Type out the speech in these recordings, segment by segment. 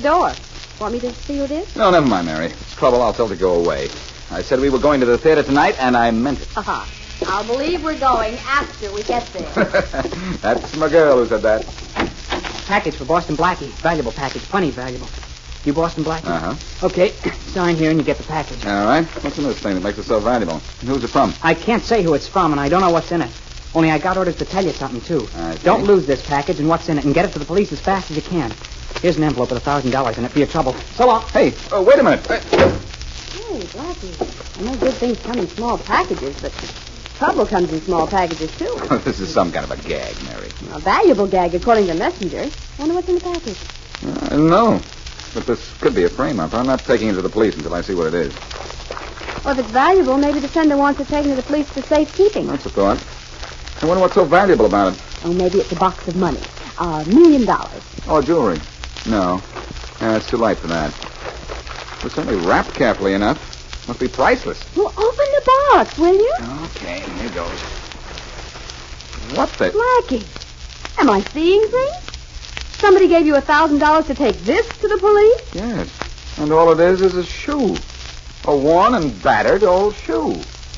door. Want me to see who it is? No, never mind, Mary. If it's trouble, I'll tell her to go away. I said we were going to the theater tonight, and I meant it. Uh-huh. I'll believe we're going after we get there. That's my girl who said that. Package for Boston Blackie. Valuable package. Plenty valuable. You Boston Blackie? Uh-huh. Okay. Sign here and you get the package. All right. What's in this thing that makes it so valuable? And who's it from? I can't say who it's from, and I don't know what's in it. Only I got orders to tell you something, too. I see. Don't lose this package and what's in it, and get it to the police as fast as you can. Here's an envelope with $1,000 in it for your trouble. So long. Hey, wait a minute. Hey, Blackie, I know good things come in small packages, but trouble comes in small packages, too. This is some kind of a gag, Mary. A valuable gag, according to the messenger. Wonder what's in the package. I don't know. But this could be a frame-up. I'm not taking it to the police until I see what it is. Well, if it's valuable, maybe the sender wants it taken to the police for safekeeping. That's a thought. I wonder what's so valuable about it. Oh, maybe it's a box of money. $1 million. Oh, jewelry. No. It's too light for that. It was certainly wrapped carefully enough. Must be priceless. Well, open the box, will you? Okay, here goes. What the... Blackie, am I seeing things? Somebody gave you $1,000 to take this to the police? Yes. And all it is a shoe. A worn and battered old shoe.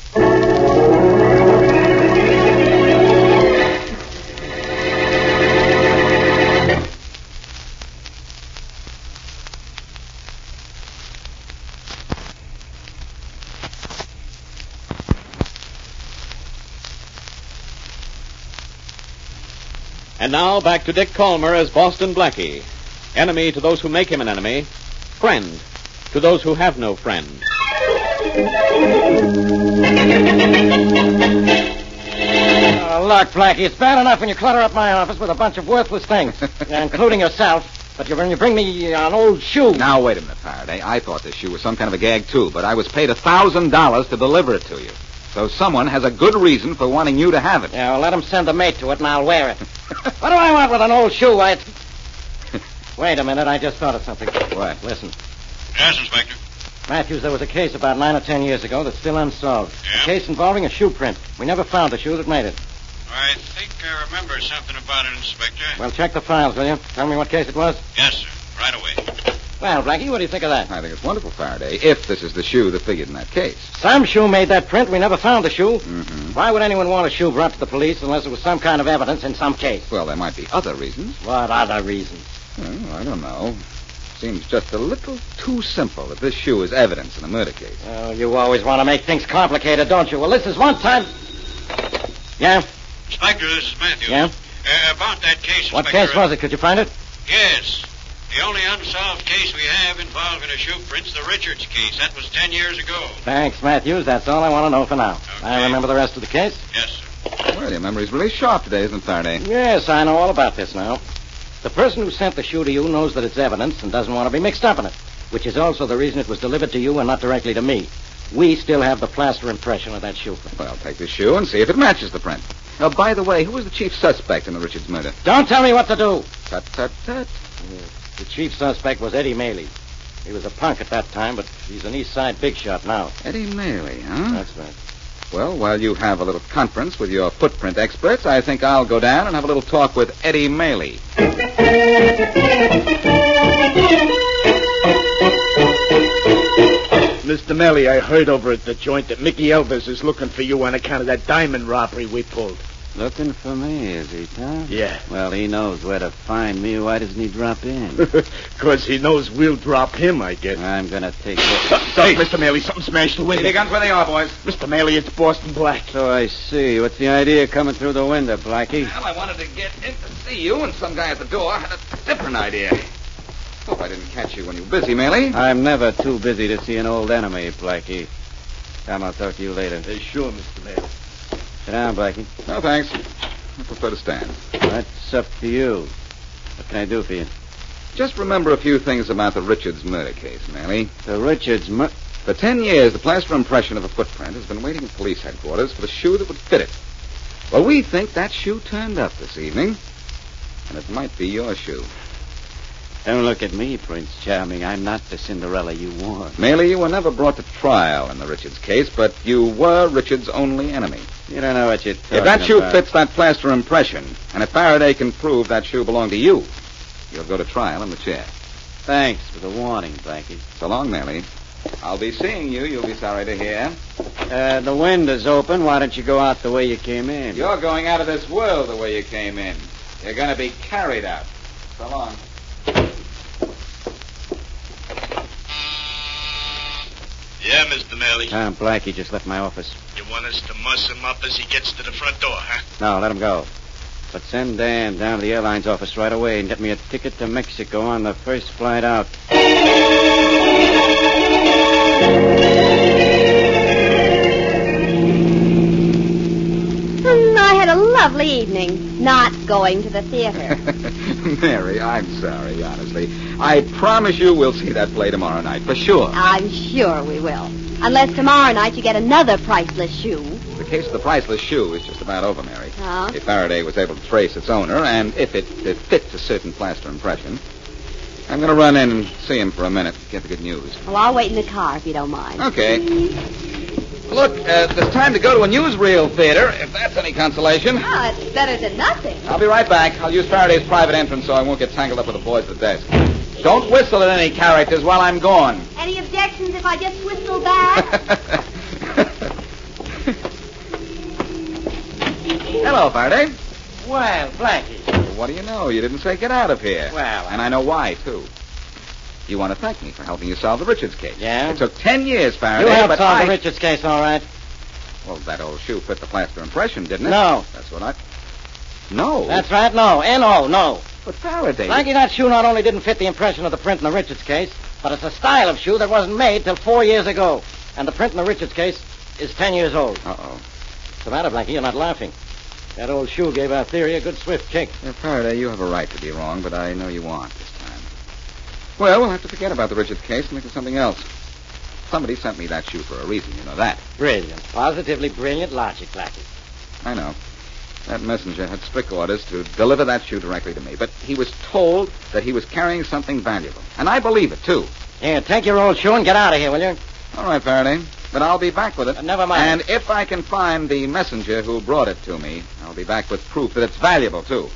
And now back to Dick Calmer as Boston Blackie. Enemy to those who make him an enemy. Friend to those who have no friend. Oh, look, Blackie, it's bad enough when you clutter up my office with a bunch of worthless things, including yourself. But when you bring me an old shoe... Now, wait a minute, Faraday. I thought this shoe was some kind of a gag, too, but I was paid $1,000 to deliver it to you. So someone has a good reason for wanting you to have it. Yeah, well, let him send a mate to it, and I'll wear it. What do I want with an old shoe? Wait a minute, I just thought of something. What? Listen. Yes, Inspector. Matthews, there was a case about 9 or 10 years ago that's still unsolved. Yeah? A case involving a shoe print. We never found the shoe that made it. I think I remember something about it, Inspector. Well, check the files, will you? Tell me what case it was. Yes, sir. Right away. Well, Blackie, what do you think of that? I think it's wonderful, Faraday, if this is the shoe that figured in that case. Some shoe made that print. We never found the shoe. Mm-hmm. Why would anyone want a shoe brought to the police unless it was some kind of evidence in some case? Well, there might be other reasons. What other reasons? Well, I don't know. Seems just a little too simple that this shoe is evidence in a murder case. Oh, you always want to make things complicated, don't you? Well, this is one time... Yeah? Inspector, this is Matthews. Yeah? About that case, What Inspector. case was it? Could you find it? Yes. The only unsolved case we have involving a shoe print's the Richards case. That was 10 years ago. Thanks, Matthews. That's all I want to know for now. Okay. I remember the rest of the case. Yes, sir. Well, your memory's really sharp today, isn't it, Faraday? Yes, I know all about this now. The person who sent the shoe to you knows that it's evidence and doesn't want to be mixed up in it, which is also the reason it was delivered to you and not directly to me. We still have the plaster impression of that shoe print. Well, take the shoe and see if it matches the print. By the way, who was the chief suspect in the Richards murder? Don't tell me what to do. Tut, tut, tut. The chief suspect was Eddie Maley. He was a punk at that time, but he's an East Side big shot now. Eddie Maley, huh? That's right. Well, while you have a little conference with your footprint experts, I think I'll go down and have a little talk with Eddie Maley. Mr. Melly, I heard over at the joint that Mickey Elvis is looking for you on account of that diamond robbery we pulled. Looking for me, is he, Tom? Yeah. Well, he knows where to find me. Why doesn't he drop in? 'Cause he knows we'll drop him, I guess. I'm going to take it. Hey, Mr. Maley, something smashed the window. Hey, guns where they are, boys. Mr. Maley, it's Boston Black. So I see. What's the idea coming through the window, Blackie? Well, I wanted to get in to see you, and some guy at the door had a different idea. Hope I didn't catch you when you were busy, Maley. I'm never too busy to see an old enemy, Blackie. Come, I'll talk to you later. Sure, Mr. Maley. Sit down, Blackie. No, thanks. I prefer to stand. That's up to you. What can I do for you? Just remember a few things about the Richards murder case, Maley. The Richards For 10 years, the plaster impression of a footprint has been waiting at police headquarters for the shoe that would fit it. Well, we think that shoe turned up this evening, and it might be your shoe. Don't look at me, Prince Charming. I'm not the Cinderella you want. Maley, you were never brought to trial in the Richards case, but you were Richards' only enemy. You don't know what you're talking If that shoe about. fits that plaster impression, and if Faraday can prove that shoe belonged to you, you'll go to trial in the chair. Thanks for the warning, Blackie. So long, Mary. I'll be seeing you, you'll be sorry to hear. The window's open. Why don't you go out the way you came in? You're going out of this world the way you came in. You're going to be carried out. So long. Yeah, Mr. Melly. Blackie just left my office. You want us to muss him up as he gets to the front door, huh? No, let him go. But send Dan down to the airlines office right away and get me a ticket to Mexico on the first flight out. I had a lovely evening, not going to the theater. Mary, I'm sorry, honestly. I promise you we'll see that play tomorrow night, for sure. I'm sure we will. Unless tomorrow night you get another priceless shoe. The case of the priceless shoe is just about over, Mary. Oh? If Faraday was able to trace its owner, and if it fits a certain plaster impression, I'm going to run in and see him for a minute to get the good news. Well, I'll wait in the car if you don't mind. Okay. Look, there's time to go to a newsreel theater, if that's any consolation. Oh, it's better than nothing. I'll be right back. I'll use Faraday's private entrance so I won't get tangled up with the boys at the desk. Don't whistle at any characters while I'm gone. Any objections if I just whistle back? Hello, Faraday. Well, Blackie. What do you know? You didn't say get out of here. Well, And I know why, too. You want to thank me for helping you solve the Richards case. Yeah? It took 10 years, Faraday, You helped but solve I... the Richards case, all right. Well, that old shoe fit the plaster impression, didn't it? No. That's what I... No. That's right, no. N-O, no. But Faraday... Blackie, that shoe not only didn't fit the impression of the print in the Richards case, but it's a style of shoe that wasn't made till 4 years ago. And the print in the Richards case is 10 years old. Uh-oh. What's the matter, Blackie? You're not laughing. That old shoe gave our theory a good swift kick. Yeah, Faraday, you have a right to be wrong, but I know you aren't this time. Well, we'll have to forget about the Richards case and think of something else. Somebody sent me that shoe for a reason, you know that. Brilliant. Positively brilliant logic, Blackie. I know. That messenger had strict orders to deliver that shoe directly to me, but he was told that he was carrying something valuable. And I believe it, too. Here, take your old shoe and get out of here, will you? All right, Faraday. But I'll be back with it. Never mind. And if I can find the messenger who brought it to me, I'll be back with proof that it's valuable, too.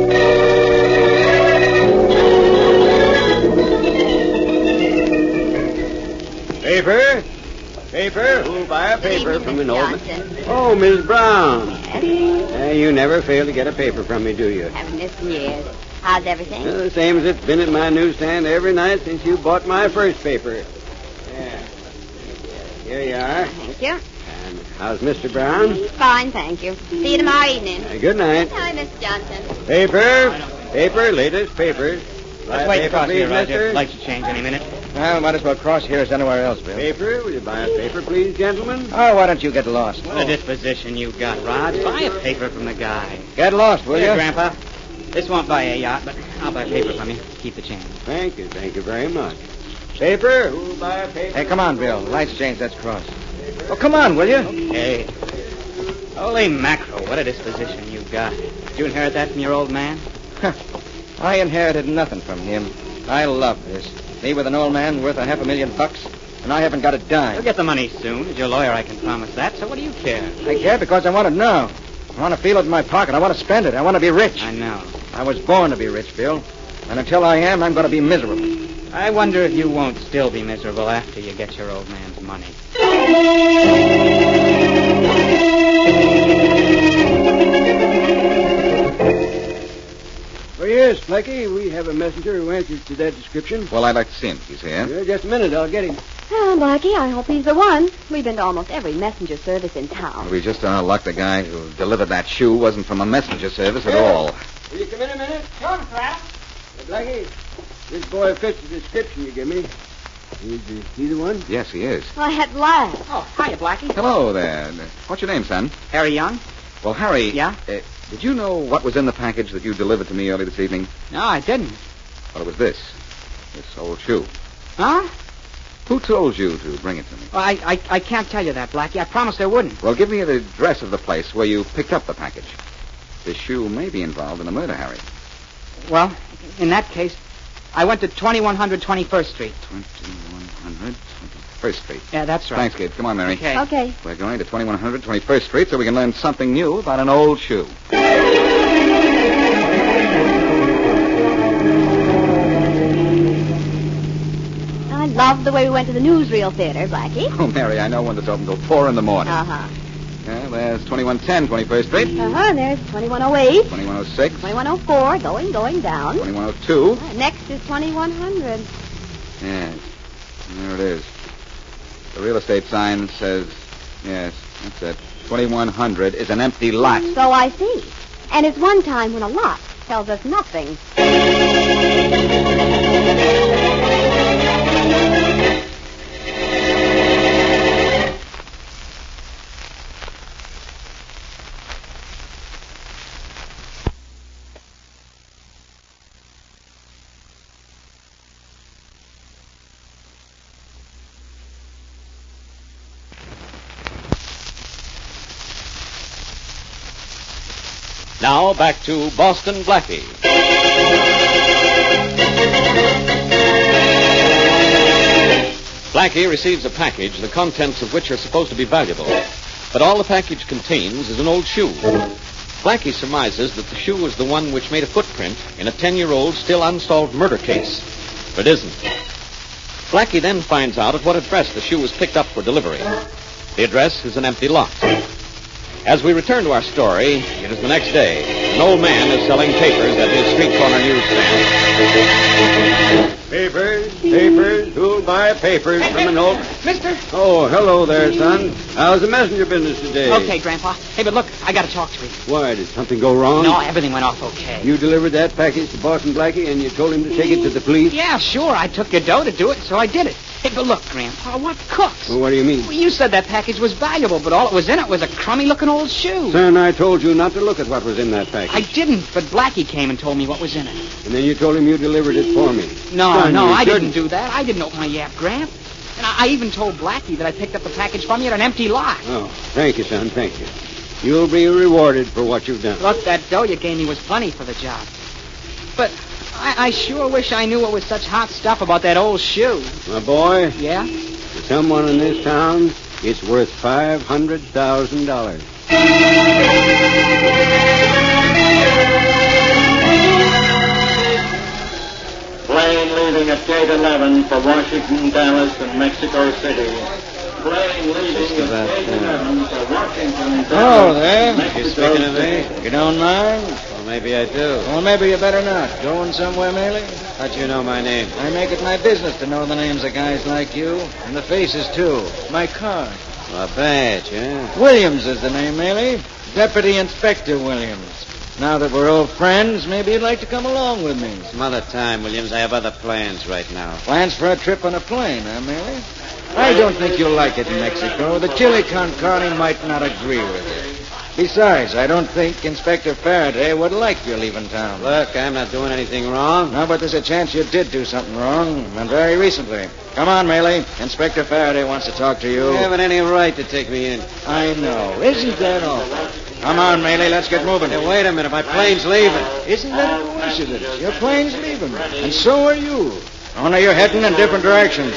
Paper? Paper? Who'll buy a paper from an old man? Johnson. Oh, Miss Brown. Yes? You never fail to get a paper from me, do you? Haven't missed in years. How's everything? The same as it's been at my newsstand every night since you bought my first paper. Yeah. Here you are. Thank you. And how's Mr. Brown? Fine, thank you. See you tomorrow evening. Good night. Hi, Miss Johnson. Paper. Paper. Latest papers. Let's wait across please, here, Roger. mister. Lights will change any minute. Well, might as well cross here as anywhere else, Bill. Paper. Will you buy a paper, please, gentlemen? Oh, why don't you get lost? What a disposition you got, Rod. Buy a paper from the guy. Get lost, will Here, you? Grandpa. This won't buy a yacht, but I'll buy paper from you. Keep the change. Thank you very much. Paper. Who'll buy a paper? Hey, come on, Bill. Lights change, let's cross. Oh, come on, will you? Okay. Holy mackerel, what a disposition you got. Did you inherit that from your old man? I inherited nothing from him. I love this. Me with an old man worth $500,000, and I haven't got a dime. You'll get the money soon. As your lawyer, I can promise that. So what do you care? I care because I want it now. I want to feel it in my pocket. I want to spend it. I want to be rich. I know. I was born to be rich, Bill. And until I am, I'm going to be miserable. I wonder if you won't still be miserable after you get your old man's money. Oh, yes, Blackie. We have a messenger who answers to that description. Well, I'd like to see him if he's here. Just a minute. I'll get him. Oh, Blackie, I hope he's the one. We've been to almost every messenger service in town. We just our luck the guy who delivered that shoe wasn't from a messenger service at all. Will you come in a minute? Sure, Kraft. Blackie, this boy fits the description you give me. Is he the one? Yes, he is. Well, at last. Oh, hiya, Blackie. Hello there. What's your name, son? Harry Young? Well, Harry. Yeah? Did you know what was in the package that you delivered to me early this evening? No, I didn't. Well, it was this old shoe. Huh? Who told you to bring it to me? Well, I can't tell you that, Blackie. I promised I wouldn't. Well, give me the address of the place where you picked up the package. This shoe may be involved in a murder, Harry. Well, in that case, I went to 2100 21st Street. 2100 21st Street. Yeah, that's right. Thanks, kid. Come on, Mary. Okay. Okay. We're going to 2100 21st Street so we can learn something new about an old shoe. off the way we went to the newsreel theater, Blackie. Oh, Mary, I know one that's open till 4 in the morning. Uh-huh. Yeah, there's 2110 21st Street. Uh-huh, there's 2108. 2106. 2104, going down. 2102. Next is 2100. Yes, there it is. The real estate sign says, yes, that's it. 2100 is an empty lot. So I see. And it's one time when a lot tells us nothing. Now back to Boston Blackie. Blackie receives a package, the contents of which are supposed to be valuable. But all the package contains is an old shoe. Blackie surmises that the shoe was the one which made a footprint in a 10-year-old still unsolved murder case. But it isn't. Blackie then finds out at what address the shoe was picked up for delivery. The address is an empty lot. As we return to our story, it is the next day. An old man is selling papers at his street corner newsstand. Papers. Who'll buy papers from an old... Mister? Oh, hello there, son. How's the messenger business today? Okay, Grandpa. Hey, but look, I got to talk to you. Why, did something go wrong? No, everything went off okay. You delivered that package to Boston Blackie and you told him to take it to the police? Yeah, sure. I took your dough to do it, so I did it. Hey, but look, Grandpa, what cooks? Well, what do you mean? Well, you said that package was valuable, but all it was in it was a crummy-looking old shoe. Son, I told you not to look at what was in that package. I didn't, but Blackie came and told me what was in it. And then you told him you delivered it for me. No, Son, you I shouldn't. didn't do that. I didn't open my yap, Gramp. And I even told Blackie that I picked up the package from you at an empty lot. Oh, thank you, son, thank you. You'll be rewarded for what you've done. Look, that dough you gave me was plenty for the job. But I sure wish I knew what was such hot stuff about that old shoe. My boy, Yeah? to someone in this town, it's worth $500,000. Plane leaving at gate 11 for Washington, Dallas, and Mexico City. Plane leaving at gate 11 for Washington, Dallas. Oh, there. Mexico You speaking of City. me? You don't mind? Well, maybe I do. Well, maybe you better not. Going somewhere, Maley? How'd you know my name? I make it my business to know the names of guys like you, and the faces, too. My card. Well, a badge, huh? Williams is the name, Maley. Deputy Inspector Williams. Now that we're old friends, maybe you'd like to come along with me. Some other time, Williams. I have other plans right now. Plans for a trip on a plane, huh, Maley? I don't think you'll like it in Mexico. The chili con carne might not agree with you. Besides, I don't think Inspector Faraday would like you leaving town. Look, I'm not doing anything wrong. No, but there's a chance you did do something wrong, and very recently. Come on, Maley. Inspector Faraday wants to talk to you. You haven't any right to take me in. I know. Isn't that all? Come on, Maley. Let's get moving. Hey, wait a minute. My plane's leaving. Isn't that a coincidence? Your plane's leaving, and so are you. Only you're heading in different directions.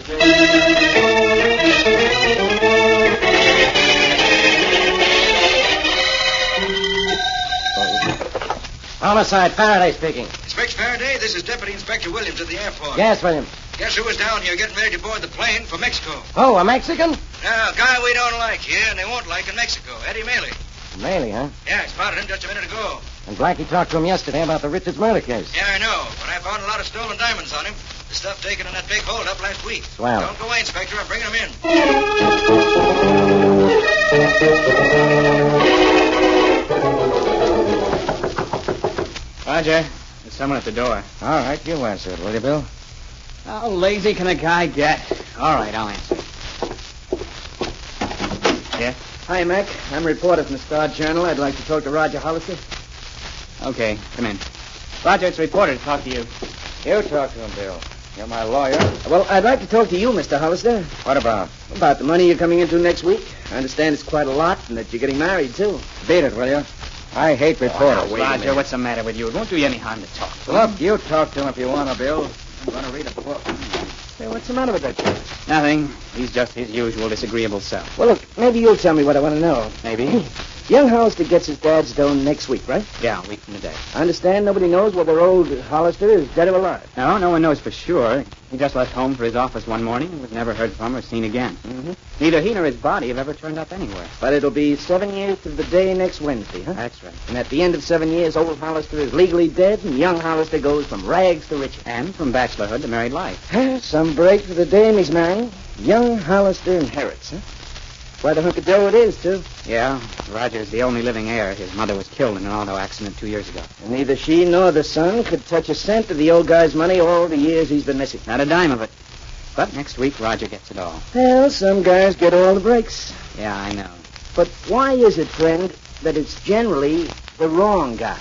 Homicide, Faraday speaking. Inspector Faraday, this is Deputy Inspector Williams at the airport. Yes, William. Guess who was down here getting ready to board the plane for Mexico? Oh, a Mexican? A guy we don't like here and they won't like in Mexico. Eddie Maley. Maley, huh? Yeah, I spotted him just a minute ago. And Blackie talked to him yesterday about the Richards murder case. Yeah, I know, but I found a lot of stolen diamonds on him. The stuff taken in that big holdup last week. Swell. Don't go away, Inspector. I'm bringing him in. Roger. There's someone at the door. All right, you answer it, will you, Bill? How lazy can a guy get? All right, I'll answer. Yeah? Hi, Mac. I'm a reporter from the Star-Journal. I'd like to talk to Roger Hollister. Okay, come in. Roger, it's a reporter to talk to you. You talk to him, Bill. You're my lawyer. Well, I'd like to talk to you, Mr. Hollister. What about? About the money you're coming into next week. I understand it's quite a lot and that you're getting married, too. Beat it, will you? I hate reporters. Roger, what's the matter with you? It won't do you any harm to talk to him. Look, you talk to him if you want to, Bill. I'm going to read a book. Hey, what's the matter with that kid? Nothing. He's just his usual disagreeable self. Well, look, maybe you'll tell me what I want to know. Maybe. Young Hollister gets his dad's dough next week, right? Yeah, a week from today. I understand nobody knows whether old Hollister is dead or alive. No one knows for sure. He just left home for his office one morning and was never heard from or seen again. Mm-hmm. Neither he nor his body have ever turned up anywhere. But it'll be 7 years to the day next Wednesday, huh? That's right. And at the end of 7 years, old Hollister is legally dead, and young Hollister goes from rags to riches. And from bachelorhood to married life. Some break for the dame he's marrying. Young Hollister inherits, huh? Quite a hunk of dough it is, too. Yeah, Roger's the only living heir. His mother was killed in an auto accident 2 years ago. And neither she nor the son could touch a cent of the old guy's money all the years he's been missing. Not a dime of it. But next week, Roger gets it all. Well, some guys get all the breaks. Yeah, I know. But why is it, friend, that it's generally the wrong guys?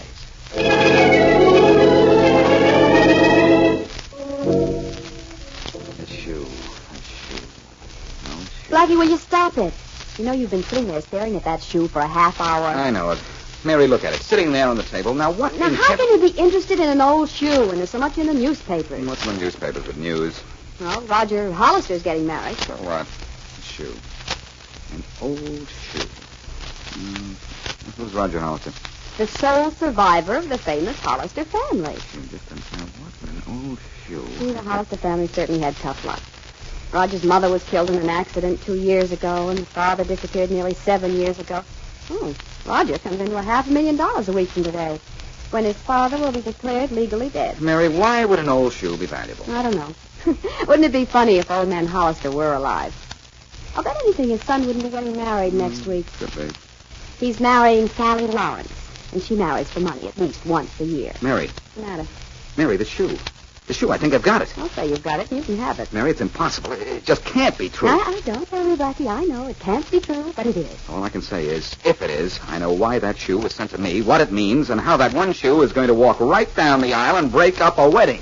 Blackie, will you stop it? You know you've been sitting there staring at that shoe for a half hour. I know it. Mary, look at it. Sitting there on the table. Now, what Now, in how can you be interested in an old shoe when there's so much in the newspapers? What's in the newspapers with news? Well, Roger Hollister's getting married. So what? A shoe. An old shoe. Who's Roger Hollister? The sole survivor of the famous Hollister family. What an old shoe. The Hollister family certainly had tough luck. Roger's mother was killed in an accident 2 years ago, and the father disappeared nearly 7 years ago. Roger comes into $500,000 a week from today, when his father will be declared legally dead. Mary, why would an old shoe be valuable? I don't know. Wouldn't it be funny if old man Hollister were alive? I'll bet anything his son wouldn't be getting married next week. Could be. He's marrying Sally Lawrence, and she marries for money at least once a year. Mary. What's the matter? Mary, the shoe. The shoe, I think I've got it. I'll say you've got it. You can have it. Mary, it's impossible. It just can't be true. I don't worry, Blackie. I know it can't be true, but it is. All I can say is, if it is, I know why that shoe was sent to me, what it means, and how that one shoe is going to walk right down the aisle and break up a wedding.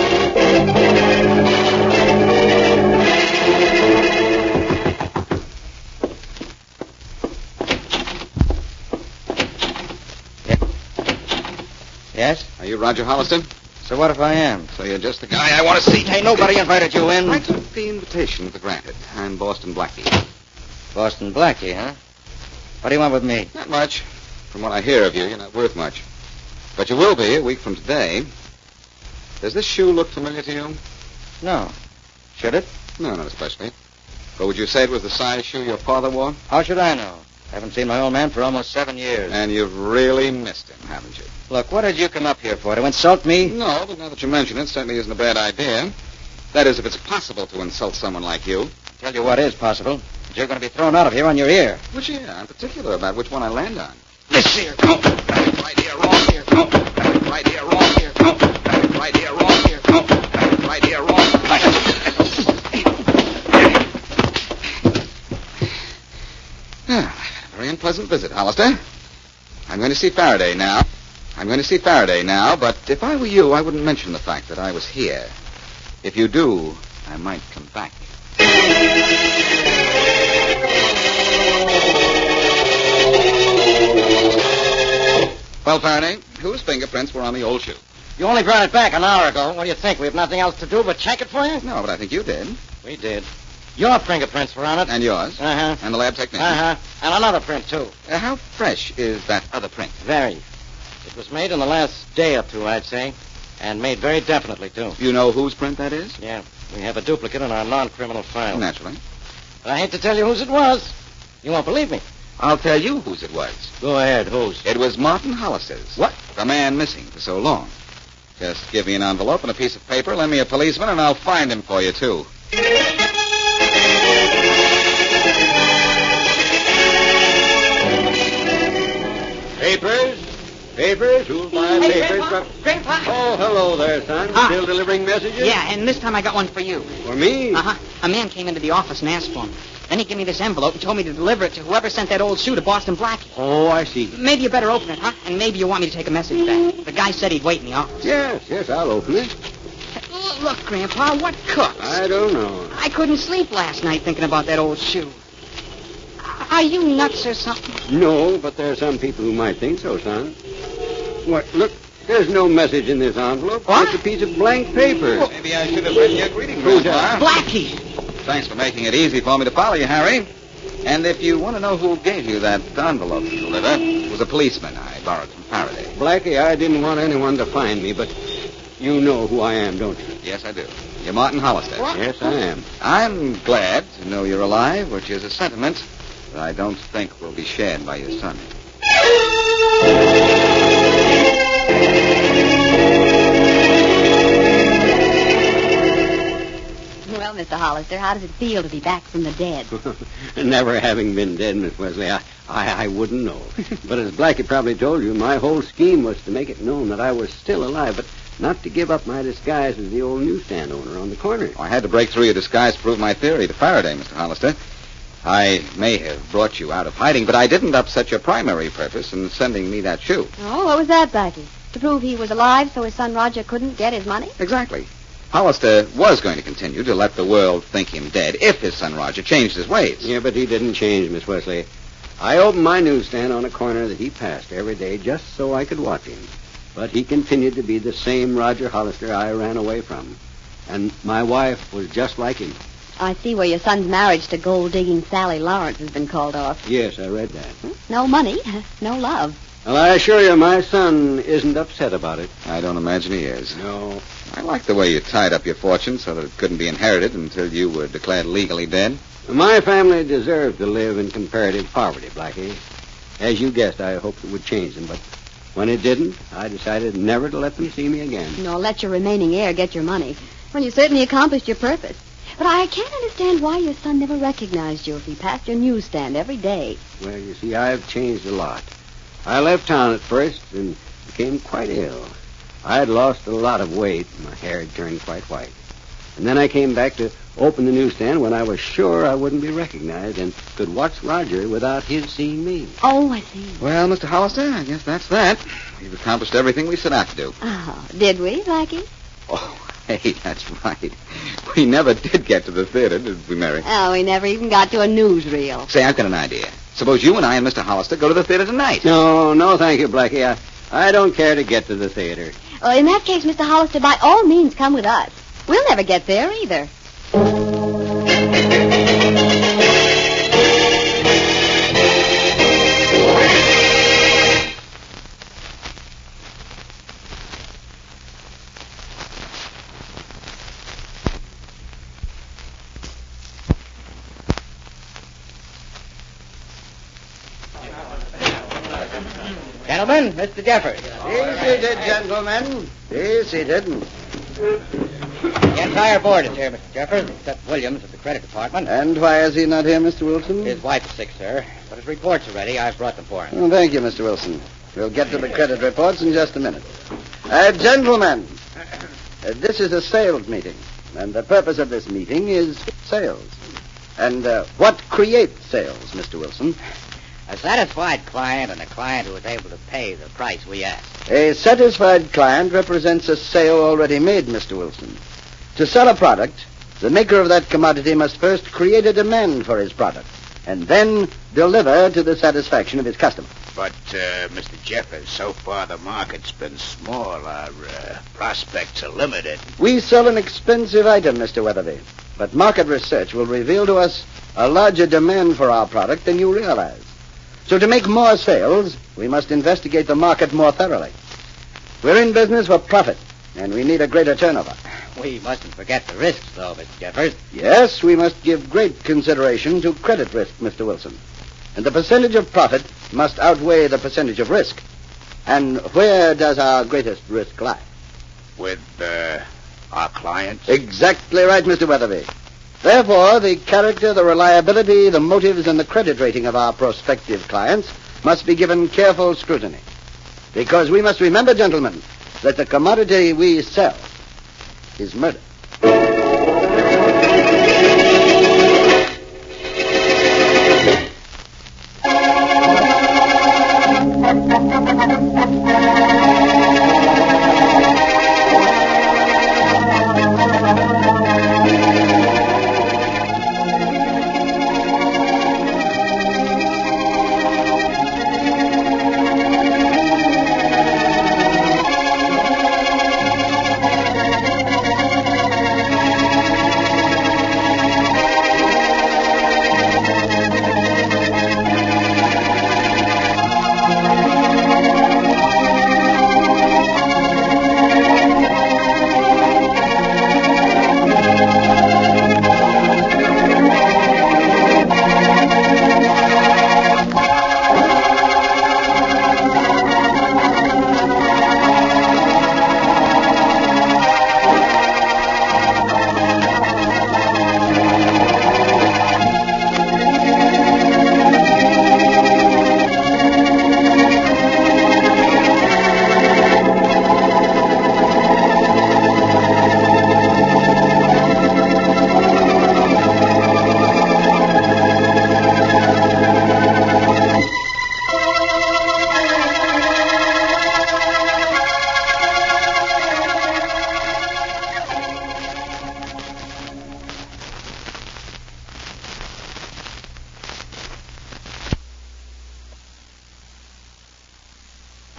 Yes? Are you Roger Hollister? So what if I am? So you're just the guy I want to see. Hey, nobody invited you in. I took the invitation for granted. I'm Boston Blackie. Boston Blackie, huh? What do you want with me? Not much. From what I hear of you, you're not worth much. But you will be a week from today. Does this shoe look familiar to you? No. Should it? No, not especially. But would you say it was the size shoe your father wore? How should I know? I haven't seen my old man for almost 7 years. And you've really missed him, haven't you? Look, what did you come up here for? To insult me? No, but now that you mention it, certainly isn't a bad idea. That is, if it's possible to insult someone like you. Tell you what is possible. You're going to be thrown out of here on your ear. Which ear? I'm particular about which one I land on. This ear. Right ear, wrong ear. Right ear, wrong ear. Right ear, wrong ear. Right ear, wrong ear. Very unpleasant visit, Hollister. I'm going to see Faraday now. But if I were you, I wouldn't mention the fact that I was here. If you do, I might come back. Well, Faraday, whose fingerprints were on the old shoe? You only brought it back an hour ago. What do you think? We have nothing else to do but check it for you? No, but I think you did. We did. Your fingerprints were on it. And yours. Uh-huh. And the lab technician. Uh-huh. And another print, too. How fresh is that other print? Very. It was made in the last day or two, I'd say. And made very definitely, too. You know whose print that is? Yeah. We have a duplicate in our non-criminal file. Naturally. But I hate to tell you whose it was. You won't believe me. I'll tell you whose it was. Go ahead. Whose? It was Martin Hollister's. What? The man missing for so long. Just give me an envelope and a piece of paper, lend me a policeman, and I'll find him for you, too. Papers? Papers? Who'll buy Hey, papers? Grandpa? Oh, hello there, son. Still delivering messages? Yeah, and this time I got one for you. For me? Uh-huh. A man came into the office and asked for him. Then he gave me this envelope and told me to deliver it to whoever sent that old shoe to Boston Blackie. Oh, I see. Maybe you better open it, huh? And maybe you want me to take a message back. The guy said he'd wait in the office. Yes, I'll open it. Look, Grandpa, what cooks? I don't know. I couldn't sleep last night thinking about that old shoe. Are you nuts or something? No, but there are some people who might think so, son. What? Look, there's no message in this envelope. What? It's a piece of blank paper. Maybe I should have written your greeting, Who's Grandpa. Blackie! Thanks for making it easy for me to follow you, Harry. And if you want to know who gave you that envelope to deliver, it was a policeman I borrowed from Faraday. Blackie, I didn't want anyone to find me, but you know who I am, don't you? Yes, I do. You're Martin Hollister. Yes, I am. I'm glad to know you're alive, which is a sentiment that I don't think will be shared by your son. Well, Mr. Hollister, how does it feel to be back from the dead? Never having been dead, Miss Wesley, I wouldn't know. But as Blackie probably told you, my whole scheme was to make it known that I was still alive, but not to give up my disguise as the old newsstand owner on the corner. I had to break through your disguise to prove my theory to Faraday, Mr. Hollister. I may have brought you out of hiding, but I didn't upset your primary purpose in sending me that shoe. Oh, what was that, Blackie? To prove he was alive so his son Roger couldn't get his money? Exactly. Hollister was going to continue to let the world think him dead if his son Roger changed his ways. Yeah, but he didn't change, Miss Wesley. I opened my newsstand on a corner that he passed every day just so I could watch him. But he continued to be the same Roger Hollister I ran away from. And my wife was just like him. I see where your son's marriage to gold-digging Sally Lawrence has been called off. Yes, I read that. No money, no love. Well, I assure you, my son isn't upset about it. I don't imagine he is. No. I like the way you tied up your fortune so that it couldn't be inherited until you were declared legally dead. My family deserved to live in comparative poverty, Blackie. As you guessed, I hoped it would change them, but when it didn't, I decided never to let them see me again. Nor let your remaining heir get your money. Well, you certainly accomplished your purpose. But I can't understand why your son never recognized you if he passed your newsstand every day. Well, you see, I've changed a lot. I left town at first and became quite ill. I had lost a lot of weight. My hair had turned quite white. And then I came back to open the newsstand when I was sure I wouldn't be recognized and could watch Roger without his seeing me. Oh, I see. Well, Mr. Hollister, I guess that's that. We've accomplished everything we set out to do. Oh, did we, Blackie? Oh, hey, that's right. We never did get to the theater, did we, Mary? Oh, we never even got to a newsreel. Say, I've got an idea. Suppose you and I and Mr. Hollister go to the theater tonight. No, thank you, Blackie. I don't care to get to the theater. Well, in that case, Mr. Hollister, by all means, come with us. We'll never get there either. Gentlemen, Mr. Jeffers. Be seated, gentlemen. Be seated. The entire board is here, Mr. Jeffers, except Williams of the credit department. And why is he not here, Mr. Wilson? His wife is sick, sir, but his reports are ready. I've brought them for him. Oh, thank you, Mr. Wilson. We'll get to the credit reports in just a minute. Gentlemen, this is a sales meeting, and the purpose of this meeting is sales. And what creates sales, Mr. Wilson? A satisfied client and a client who is able to pay the price we ask. A satisfied client represents a sale already made, Mr. Wilson. To sell a product, the maker of that commodity must first create a demand for his product, and then deliver to the satisfaction of his customer. But, Mr. Jeffers, so far the market's been small. Our prospects are limited. We sell an expensive item, Mr. Weatherby, but market research will reveal to us a larger demand for our product than you realize. So to make more sales, we must investigate the market more thoroughly. We're in business for profit, and we need a greater turnover. We mustn't forget the risks, though, Mr. Jeffers. Yes, we must give great consideration to credit risk, Mr. Wilson. And the percentage of profit must outweigh the percentage of risk. And where does our greatest risk lie? With, our clients? Exactly right, Mr. Weatherby. Therefore, the character, the reliability, the motives, and the credit rating of our prospective clients must be given careful scrutiny. Because we must remember, gentlemen, that the commodity we sell is murder.